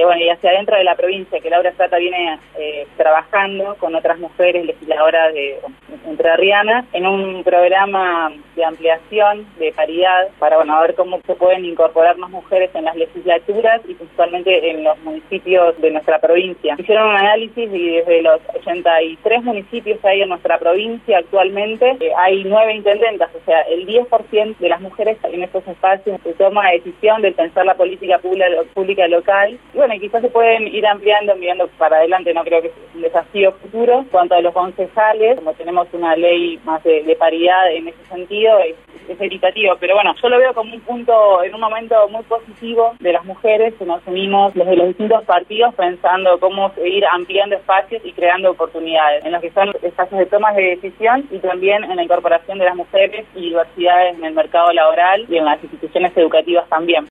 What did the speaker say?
bueno, y hacia adentro de la provincia, que Laura Strata viene trabajando con otras mujeres legisladoras entrerrianas en un programa de ampliación de paridad para, bueno, a ver cómo se pueden incorporar más mujeres en las legislaturas y principalmente en los municipios de nuestra provincia. Hicieron un análisis y desde los 83 municipios que hay en nuestra provincia actualmente hay 9 intendentas, o sea, el 10% de las mujeres en estos espacios se toma la decisión de pensar la política pública local. Y bueno, quizás se pueden ir ampliando, mirando para adelante, no creo que es un desafío futuro. En cuanto a los concejales, como tenemos una ley más de paridad en ese sentido, es equitativo, pero bueno, yo lo veo como un punto, en un momento muy positivo de las mujeres que nos unimos desde los distintos partidos pensando cómo ir ampliando espacios y creando oportunidades en los que son espacios de tomas de decisión y también en la incorporación de las mujeres y diversidades en el mercado laboral y en las instituciones educativas también.